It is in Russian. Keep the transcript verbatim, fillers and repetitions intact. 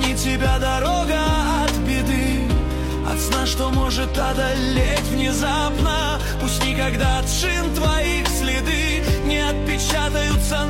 храни тебя дорога от беды, от сна, что может одолеть внезапно. Пусть никогда от шин твоих следы не отпечатаются